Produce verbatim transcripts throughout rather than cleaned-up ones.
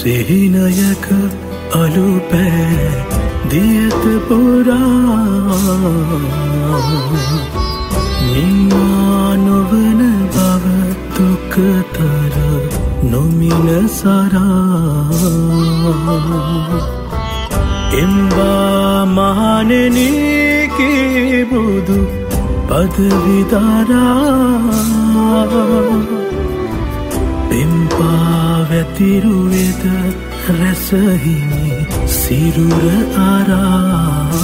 සිහිනයක අලුපෑ දියත පුරා නිම්මා නොවන බව දුකතර නොමින සරා එම්බා මහණෙනි කිබුදු පදවිදරා පෙම්පා වැතිරුවේද රැසහිමි සිරුර අරා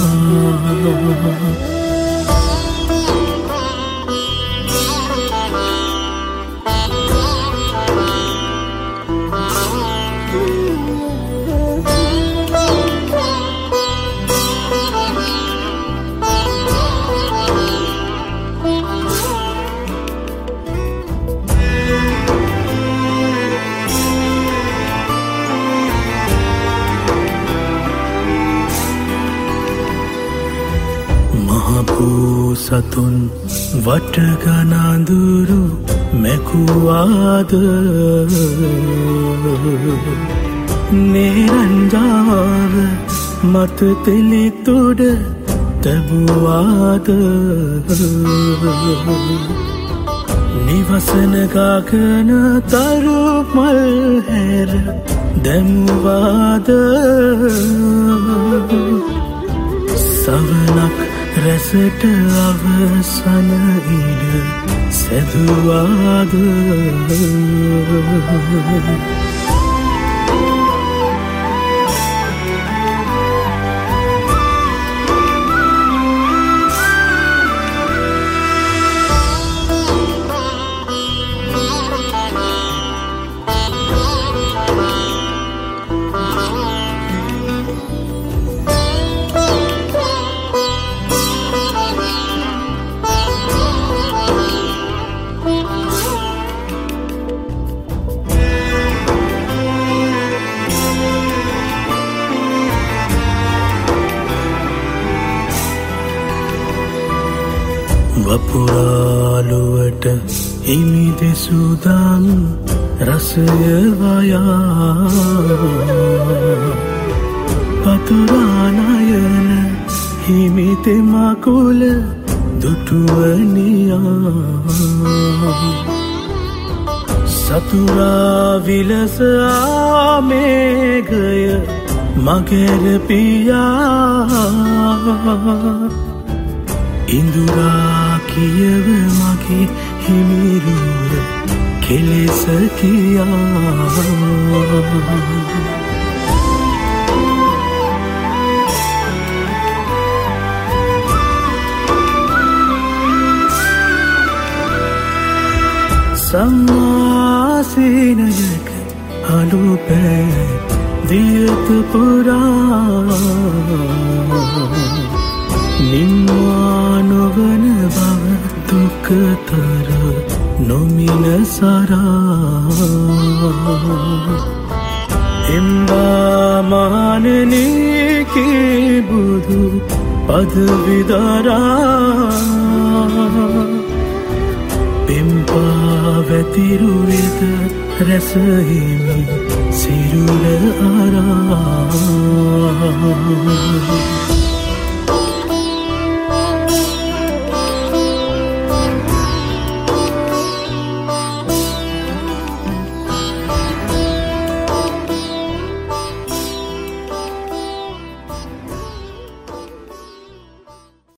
සතුන් වටගනඳුරු මැකුවාද නේරංජාව මත තෙලිතුඩ තැබුවාද නිවසන ගගන තරු මල් හැර දැමුවාද සවනක් රැසට අවසන ඉඩ සැදුවාද වපුරාලුවට හිමි දෙසුදම් රසය වයා පතුරානයන හිමි තෙමකුල දුටුවනියා සතුරා විලස ආමේඝය මගර පියා ඉඳුරා කියව මගේ හිමිරුර කෙලෙස කියා සම්මාසීනයක අලුපෑ දියත පුරා නිම්වා නොවන බව දුකතර නොමින සරා එම්බා මහණෙනි කිබුදු පදවිදරා පෙම්පා වැතිරුවේද රැසහිමි සිරුර අරා